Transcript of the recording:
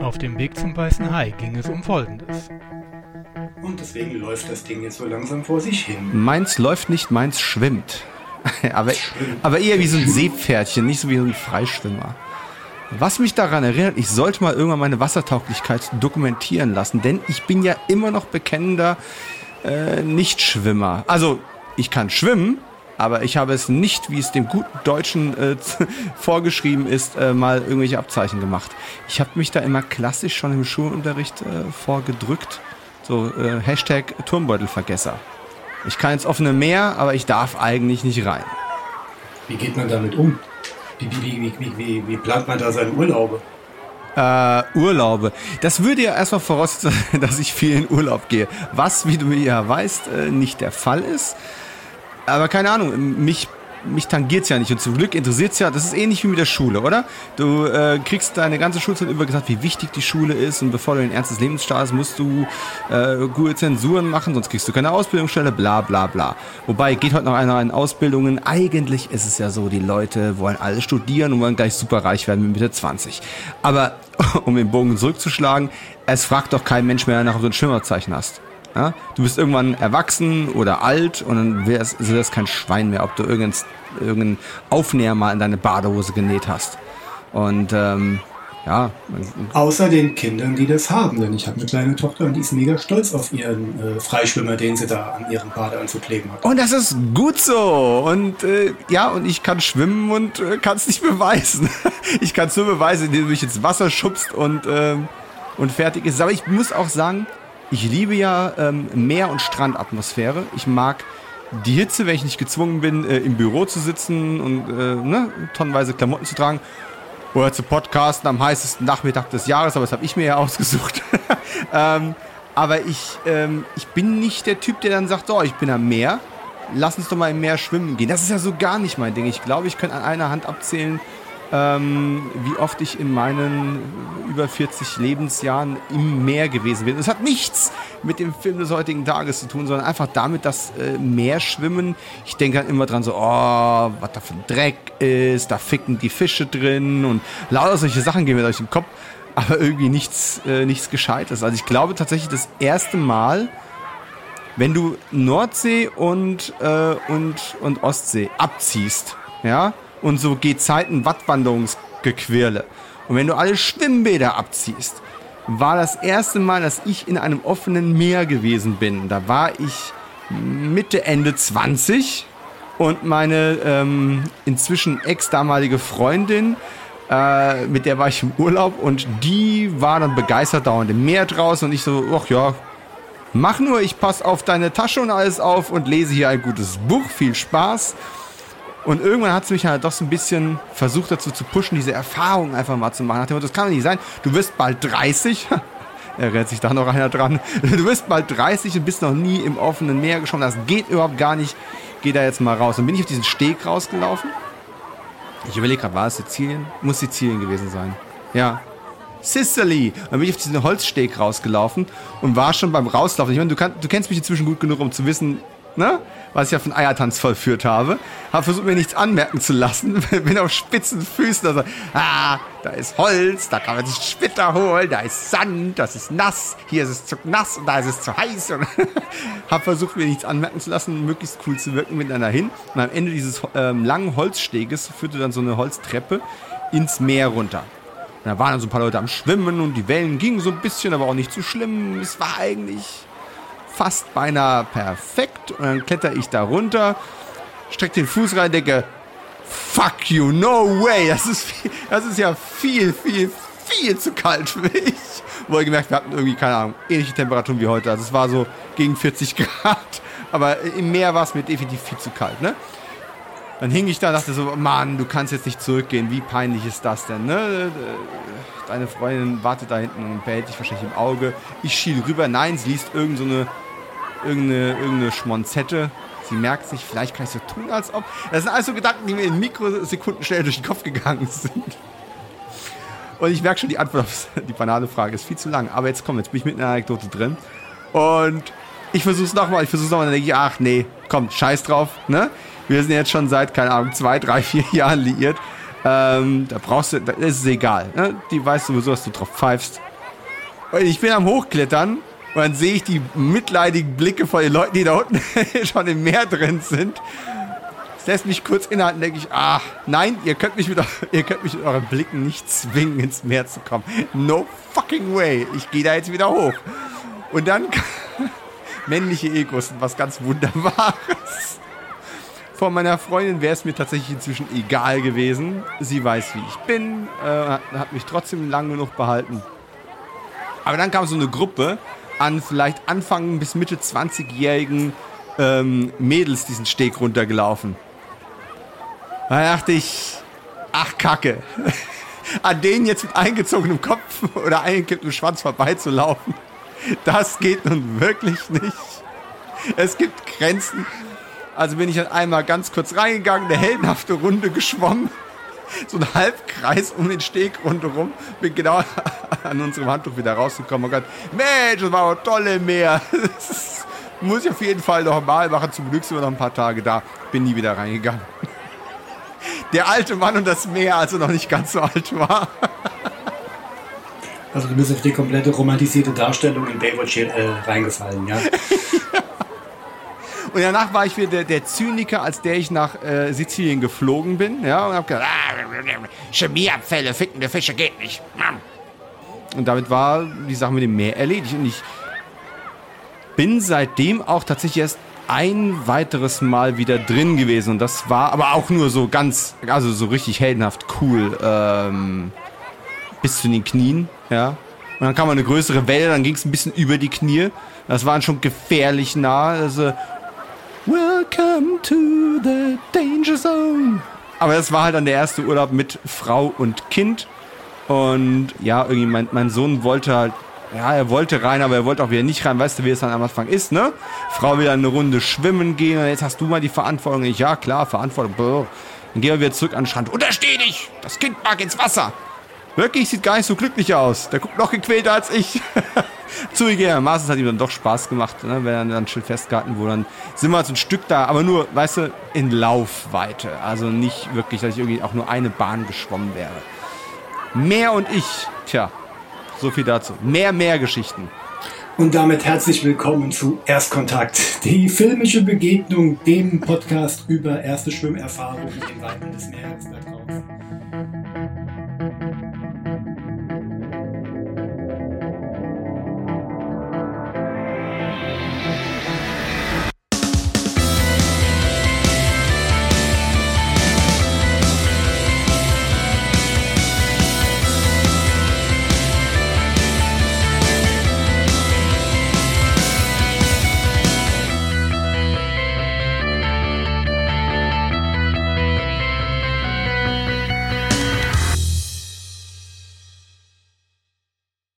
Auf dem Weg zum Weißen Hai ging es um Folgendes. Und deswegen läuft das Ding jetzt so langsam vor sich hin. Meins läuft nicht, meins schwimmt. aber eher wie so ein Seepferdchen, nicht so wie so ein Freischwimmer. Was mich daran erinnert, ich sollte mal irgendwann meine Wassertauglichkeit dokumentieren lassen, denn ich bin ja immer noch bekennender Nichtschwimmer. Also, ich kann schwimmen, aber ich habe es nicht, wie es dem guten Deutschen vorgeschrieben ist, mal irgendwelche Abzeichen gemacht. Ich habe mich da immer klassisch schon im Schulunterricht vorgedrückt. So, Hashtag Turmbeutelvergesser. Ich kann ins offene Meer, aber ich darf eigentlich nicht rein. Wie geht man damit um? Wie plant man da seine Urlaube? Urlaube. Das würde ja erstmal voraussetzen, dass ich viel in Urlaub gehe. Was, wie du ja weißt, nicht der Fall ist. Aber keine Ahnung, mich tangiert's ja nicht. Und zum Glück interessiert's ja, das ist ähnlich wie mit der Schule, oder? Du kriegst deine ganze Schulzeit über gesagt, wie wichtig die Schule ist. Und bevor du ein ernstes Leben startest, musst du gute Zensuren machen, sonst kriegst du keine Ausbildungsstelle, bla bla bla. Wobei, geht heute noch einer in Ausbildungen. Eigentlich ist es ja so, die Leute wollen alle studieren und wollen gleich super reich werden mit Mitte 20. Aber, um den Bogen zurückzuschlagen, es fragt doch kein Mensch mehr nach, ob du ein Schwimmerzeichen hast. Ja? Du bist irgendwann erwachsen oder alt und dann ist das kein Schwein mehr, ob du irgendeinen Aufnäher mal in deine Badehose genäht hast. Und ja. Außer den Kindern, die das haben. Denn ich habe eine kleine Tochter und die ist mega stolz auf ihren Freischwimmer, den sie da an ihren Badeanzug kleben hat. Und das ist gut so. Und ja, und ich kann schwimmen und kann es nicht beweisen. Ich kann es nur beweisen, indem du mich ins Wasser schubst und fertig ist. Aber ich muss auch sagen, ich liebe ja Meer- und Strandatmosphäre. Ich mag die Hitze, wenn ich nicht gezwungen bin, im Büro zu sitzen und tonnenweise Klamotten zu tragen oder zu podcasten am heißesten Nachmittag des Jahres, aber das habe ich mir ja ausgesucht. Aber ich bin nicht der Typ, der dann sagt, so, ich bin am Meer, lass uns doch mal im Meer schwimmen gehen. Das ist ja so gar nicht mein Ding. Ich glaube, ich könnte an einer Hand abzählen, wie oft ich in meinen über 40 Lebensjahren im Meer gewesen bin. Das hat nichts mit dem Film des heutigen Tages zu tun, sondern einfach damit, dass Meerschwimmen, ich denke dann immer dran so, oh, was da für ein Dreck ist, da ficken die Fische drin und lauter solche Sachen gehen mir durch den Kopf, aber irgendwie nichts Gescheites. Also ich glaube tatsächlich das erste Mal, wenn du Nordsee und Ostsee abziehst, ja, und so Gezeiten Wattwanderungsgequirle. Und wenn du alle Schwimmbäder abziehst, war das erste Mal, dass ich in einem offenen Meer gewesen bin. Da war ich Mitte, Ende 20 und meine inzwischen ex-damalige Freundin, mit der war ich im Urlaub und die war dann begeistert dauernd im Meer draußen und ich so, ach ja, mach nur, ich passe auf deine Tasche und alles auf und lese hier ein gutes Buch, viel Spaß. Und irgendwann hat es mich halt doch so ein bisschen versucht dazu zu pushen, diese Erfahrung einfach mal zu machen. Das kann doch nicht sein. Du wirst bald 30. Erinnert sich da noch einer dran. Du wirst bald 30 und bist noch nie im offenen Meer geschwommen. Das geht überhaupt gar nicht. Geh da jetzt mal raus. Und bin ich auf diesen Steg rausgelaufen. Ich überlege gerade, war es Sizilien? Muss Sizilien gewesen sein. Ja. Sicily. Und dann bin ich auf diesen Holzsteg rausgelaufen und war schon beim Rauslaufen. Ich meine, du kennst mich inzwischen gut genug, um zu wissen, ne, was ich ja von Eiertanz vollführt habe. Habe versucht, mir nichts anmerken zu lassen. Bin auf spitzen Füßen. Also, da ist Holz, da kann man sich Splitter holen, da ist Sand, das ist nass, hier ist es zu nass und da ist es zu heiß. Habe versucht, mir nichts anmerken zu lassen, möglichst cool zu wirken miteinander hin. Und am Ende dieses langen Holzsteges führte dann so eine Holztreppe ins Meer runter. Und da waren dann so ein paar Leute am Schwimmen und die Wellen gingen so ein bisschen, aber auch nicht zu schlimm. Es war eigentlich fast beinahe perfekt. Und dann kletter ich da runter, streck den Fuß rein, denke, fuck you, no way. Das ist ja viel, viel, viel zu kalt für mich. Wohlgemerkt, wir hatten irgendwie, keine Ahnung, ähnliche Temperaturen wie heute. Also es war so gegen 40 Grad. Aber im Meer war es mir definitiv viel zu kalt, ne? Dann hing ich da und dachte so, Mann, du kannst jetzt nicht zurückgehen. Wie peinlich ist das denn, ne? Deine Freundin wartet da hinten und behält dich wahrscheinlich im Auge. Ich schiel rüber. Nein, sie liest irgendeine Schmonzette. Sie merkt sich, vielleicht kann ich so tun, als ob. Das sind alles so Gedanken, die mir in Mikrosekunden schnell durch den Kopf gegangen sind. Und ich merke schon, die Antwort auf die banale Frage ist viel zu lang. Aber jetzt bin ich mit einer Anekdote drin. Und ich versuch's nochmal. Dann denke ich, ach nee, komm, scheiß drauf, ne? Wir sind jetzt schon seit, keine Ahnung, 2, 3, 4 Jahren liiert. Da ist es egal. Ne? Die weiß sowieso, dass du drauf pfeifst. Und ich bin am Hochklettern und dann sehe ich die mitleidigen Blicke von den Leuten, die da unten schon im Meer drin sind. Das lässt mich kurz innehalten, denke ich, nein, ihr könnt mich mit euren Blicken nicht zwingen, ins Meer zu kommen. No fucking way. Ich gehe da jetzt wieder hoch. Und dann männliche Egos sind was ganz Wunderbares. Von meiner Freundin wäre es mir tatsächlich inzwischen egal gewesen. Sie weiß, wie ich bin, hat mich trotzdem lang genug behalten. Aber dann kam so eine Gruppe an vielleicht Anfang bis Mitte 20-jährigen Mädels diesen Steg runtergelaufen. Da dachte ich, ach Kacke, an denen jetzt mit eingezogenem Kopf oder eingekipptem Schwanz vorbeizulaufen, das geht nun wirklich nicht. Es gibt Grenzen. Also bin ich dann einmal ganz kurz reingegangen, eine heldenhafte Runde geschwommen, so einen Halbkreis um den Steg rundherum, bin genau an unserem Handtuch wieder rausgekommen und gesagt, Mensch, das war aber toll im Meer. Das muss ich auf jeden Fall noch mal machen, zum Glück sind wir noch ein paar Tage da, bin nie wieder reingegangen. Der alte Mann und das Meer, als er noch nicht ganz so alt war. Also du bist auf die komplette romantisierte Darstellung in Baywatch reingefallen, ja? Und danach war ich wieder der Zyniker, als der ich nach Sizilien geflogen bin. Ja, und hab gesagt, Chemieabfälle, fickende Fische geht nicht. Und damit war die Sache mit dem Meer erledigt. Und ich bin seitdem auch tatsächlich erst ein weiteres Mal wieder drin gewesen. Und das war aber auch nur so ganz, also so richtig heldenhaft cool. Bis zu den Knien, ja. Und dann kam eine größere Welle, dann ging es ein bisschen über die Knie. Das war schon gefährlich nah. Also, Welcome to the Danger Zone. Aber das war halt dann der erste Urlaub mit Frau und Kind. Und ja, irgendwie mein Sohn wollte halt, ja, er wollte rein, aber er wollte auch wieder nicht rein. Weißt du, wie es dann am Anfang ist, ne? Frau will dann eine Runde schwimmen gehen und jetzt hast du mal die Verantwortung. Ich, ja, klar, Verantwortung. Brr. Dann gehen wir wieder zurück an den Strand. Untersteh dich! Das Kind mag ins Wasser. Wirklich, sieht gar nicht so glücklich aus. Der guckt noch gequälter als ich. Zugegebenermaßen hat ihm dann doch Spaß gemacht, ne? Wenn er dann schön festgehalten wurde. Dann sind wir so ein Stück da, aber nur, weißt du, in Laufweite. Also nicht wirklich, dass ich irgendwie auch nur eine Bahn geschwommen wäre. Meer und ich, tja, so viel dazu. Mehr Geschichten. Und damit herzlich willkommen zu Erstkontakt, die filmische Begegnung, dem Podcast über erste Schwimmerfahrungen im Weiten des Meeres da draußen.